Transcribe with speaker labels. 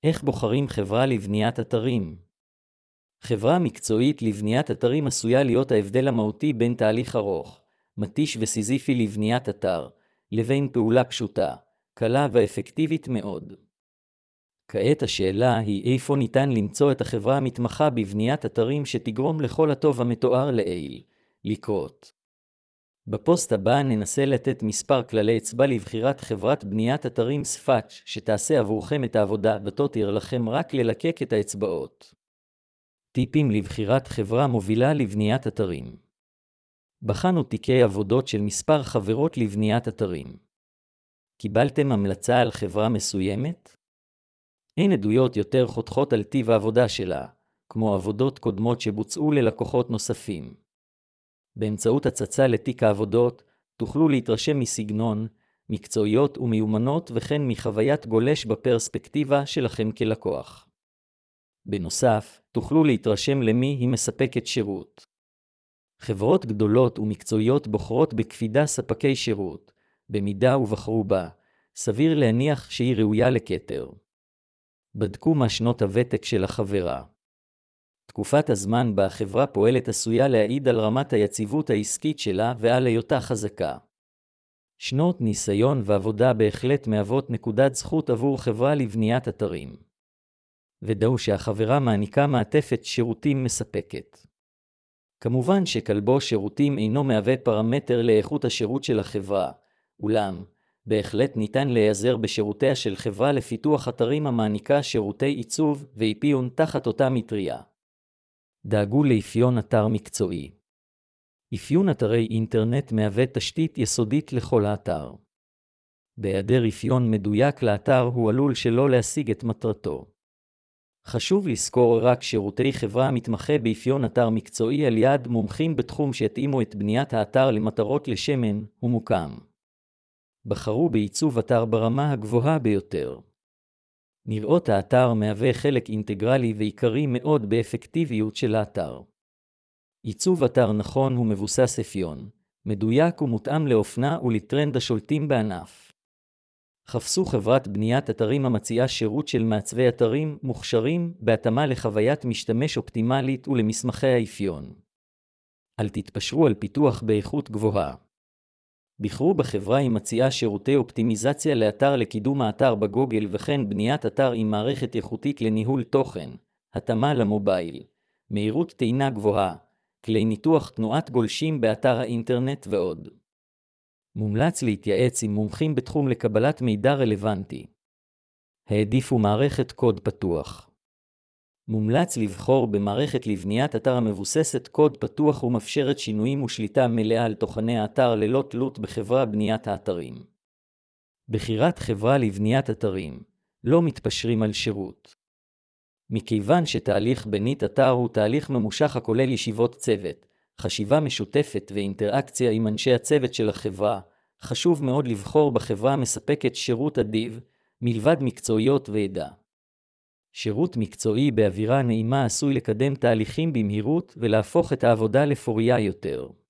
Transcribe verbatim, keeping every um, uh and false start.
Speaker 1: איך בוחרים חברה לבניית אתרים? חברה מקצועית לבניית אתרים עשויה להיות ההבדל המהותי בין תהליך ארוך, מתיש וסיזיפי לבניית אתר, לבין פעולה פשוטה, קלה ואפקטיבית מאוד. כעת השאלה היא איפה ניתן למצוא את החברה המתמחה בבניית אתרים שתגרום לכל הטוב המתואר לעיל לקרות. בפוסט הבא ננסה לתת מספר כללי אצבע לבחירת חברת בניית אתרים ספאץ' שתעשה עבורכם את העבודה ותותיר לכם רק ללקק את האצבעות. טיפים לבחירת חברה מובילה לבניית אתרים. בחנו תיקי עבודות של מספר חברות לבניית אתרים. קיבלתם המלצה על חברה מסוימת? אין עדויות יותר חותכות על טיב העבודה שלה, כמו עבודות קודמות שבוצעו ללקוחות נוספים. באמצעות הצצה לתיק העבודות, תוכלו להתרשם מסגנון, מקצועיות ומיומנות וכן מחוויית גולש בפרספקטיבה שלכם כלקוח. בנוסף, תוכלו להתרשם למי היא מספקת שירות. חברות גדולות ומקצועיות בוחרות בקפידה ספקי שירות, במידה ובחרו בה, סביר להניח שהיא ראויה לכתר. בדקו מה שנות הוותק של החברה. תקופת הזמן בה החברה פועלת עשויה להעיד על רמת היציבות העסקית שלה ועל היותה חזקה. שנות ניסיון ועבודה בהחלט מהוות נקודת זכות עבור חברה לבניית אתרים. ודאו שהחברה מעניקה מעטפת שירותים מספקת. כמובן שכלבו שירותים אינו מהווה פרמטר לאיכות השירות של החברה, אולם, בהחלט ניתן להיעזר בשירותיה של חברה לפיתוח אתרים המעניקה שירותי עיצוב ואפיון תחת אותה מטריה. דאגו לאפיון אתר מקצועי. אפיון אתרי אינטרנט מהווה תשתית יסודית לכל האתר. בהיעדר אפיון מדויק לאתר הוא עלול שלא להשיג את מטרתו. חשוב לזכור רק שירותי חברה מתמחה באפיון אתר מקצועי על יד מומחים בתחום שיתאימו את בניית האתר למטרות לשמן ומוקם. בחרו בעיצוב אתר ברמה הגבוהה ביותר. נראות האתר מהווה חלק אינטגרלי ועיקרי מאוד באפקטיביות של האתר. עיצוב אתר נכון הוא מבוסס אפיון, מדויק ומותאם לאופנה ולטרנד השולטים בענף. חפשו חברת בניית אתרים המציעה שירות של מעצבי אתרים מוכשרים בהתאמה לחוויית משתמש אופטימלית ולמסמכי האפיון. אל תתפשרו על פיתוח באיכות גבוהה. בחרו בחברה עם מציעה שירותי אופטימיזציה לאתר לקידום האתר בגוגל וכן בניית אתר עם מערכת איכותית לניהול תוכן, התאמה למובייל, מהירות טעינה גבוהה, כלי ניתוח תנועת גולשים באתר האינטרנט ועוד. מומלץ להתייעץ עם מומחים בתחום לקבלת מידע רלוונטי. העדיפו מערכת קוד פתוח. מומלץ לבחור במערכת לבניית אתר המבוססת קוד פתוח ומאפשרת שינויים ושליטה מלאה על תוכני האתר ללא תלות בחברה בניית האתרים. בחירת חברה לבניית אתרים, לא מתפשרים על שירות. מכיוון שתהליך בנית אתר הוא תהליך ממושך הכולל ישיבות צוות, חשיבה משותפת ואינטראקציה עם אנשי הצוות של החברה, חשוב מאוד לבחור בחברה המספקת שירות אדיב, מלבד מקצועיות וידע. שירות מקצועי באווירה נעימה עשוי לקדם תהליכים במהירות ולהפוך את העבודה לפוריה יותר.